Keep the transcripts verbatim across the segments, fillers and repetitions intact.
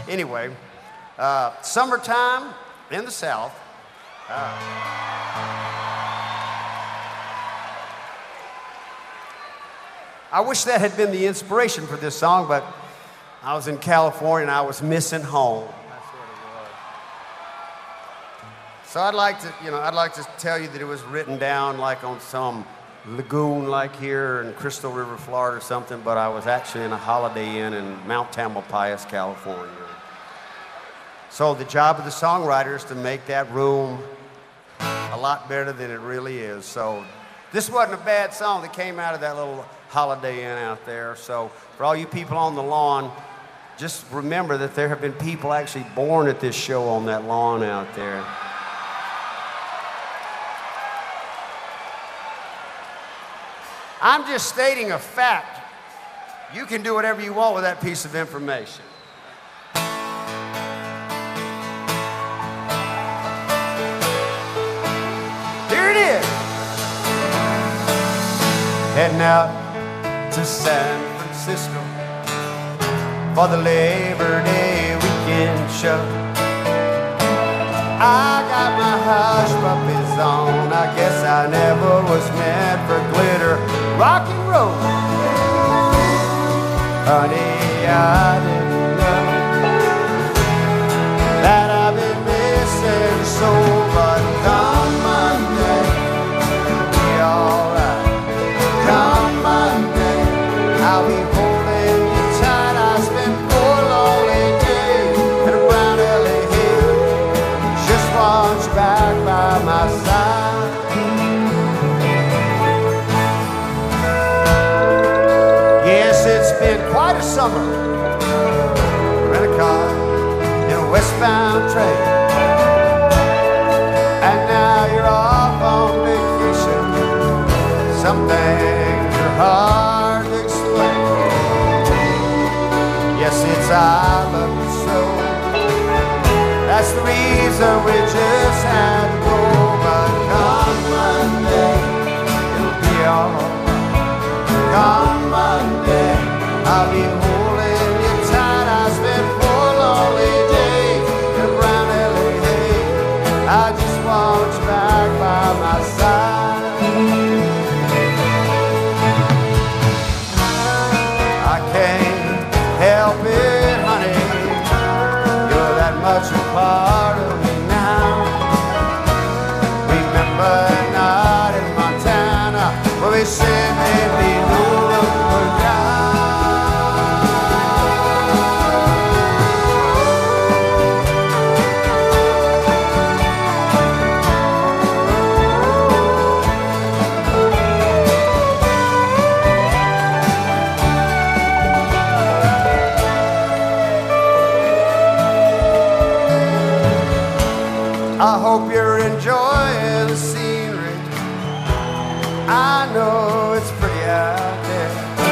Anyway, uh, summertime in the South. Uh, I wish that had been the inspiration for this song, but I was in California and I was missing home. That's what it was. So I'd like to, you know, I'd like to tell you that it was written down like on some lagoon like here in Crystal River, Florida or something, but I was actually in a Holiday Inn in Mount Tamalpais, California. So the job of the songwriter is to make that room a lot better than it really is. So this wasn't a bad song that came out of that little Holiday Inn out there. So for all you people on the lawn, just remember that there have been people actually born at this show on that lawn out there. I'm just stating a fact. You can do whatever you want with that piece of information. Here it is. Heading out to San Francisco for the Labor Day weekend show. I got my hush puppies on. I guess I never was meant for glitter, rock and roll. Honey, I didn't know that I've been missing so, but come Monday, it'll be alright. Come Monday, I'll be holding you tight. I spent four lonely days in a brown L A hill. Just want you back by my side. Yes, it's been quite a summer. Rent a car in a westbound train, and now you're off on vacation. Some things are hard to explain. Yes, it's I love you so. That's the reason we just had to go. But come Monday, it'll be alright. Come Monday, I'll be holding you tight. I spent four lonely days in a brown L A haze. I just want you back by my side. I can't help it, honey. You're that much a part of me now. Remember a night in Montana where we said there'd be no looking down. I hope you're enjoying the scenery. I know it's pretty out there.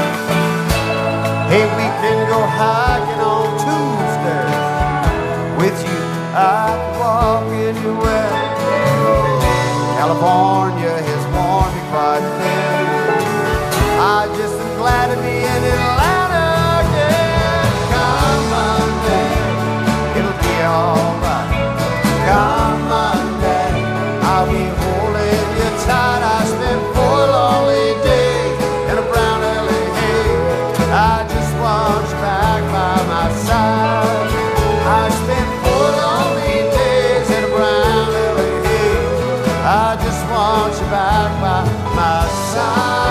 Hey, we can go hiking on Tuesday. With you, I can walk anywhere. California has worn me quite thin. I just am glad to be in Atlanta again. Come Monday, it'll be alright. Come Monday, I'll be holding you tight. I spent four lonely days in a brown L A haze. I just want you back by my side. I spent four lonely days in a brown L A haze. I just want you back by my side.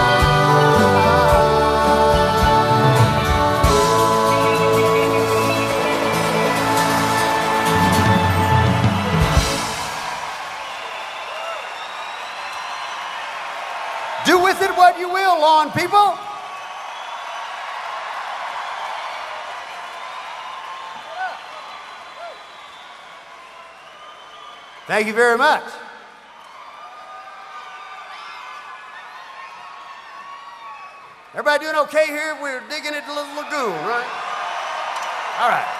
Do with it what you will, lawn people. Thank you very much. Everybody doing okay here? We're digging into the lagoon, right? All right.